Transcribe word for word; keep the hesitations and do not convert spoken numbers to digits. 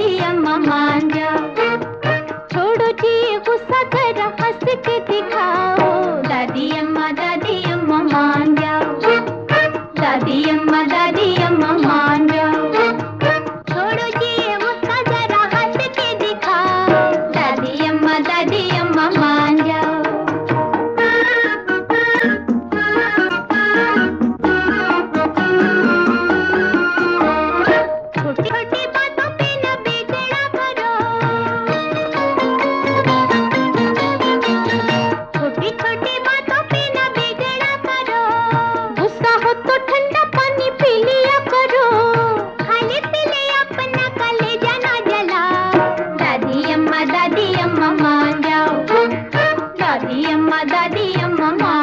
दादी अम्मा मान जाओ। छोड़ो जी गुस्सा जरा हंस के दिखाओ, दादी अम्मा दादी अम्मा मान जाओ। दादी अम्मा दादी अम्मा मान जाओ। छोड़ो जी गुस्सा जरा हंस के दिखाओ, दादी अम्मा दादी अम्मा मान जाओ। छोटी छोटी बातों पे न बिगड़ा करो, छोटी छोटी बातों पे न बिगड़ा करो। गुस्सा हो तो ठंडा पानी पी लिया करो, खाने पीले अपना कलेजा ना जलाओ। दादी अम्मा दादी अम्मा मान जाओ, दादी अम्मा दादी अम्मा मान